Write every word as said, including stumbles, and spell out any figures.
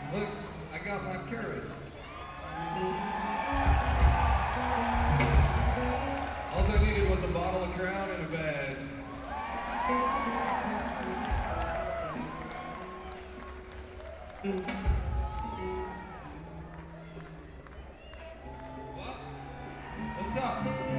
Look, I got my courage. All I needed was a bottle of Crown and a badge. What? What's up?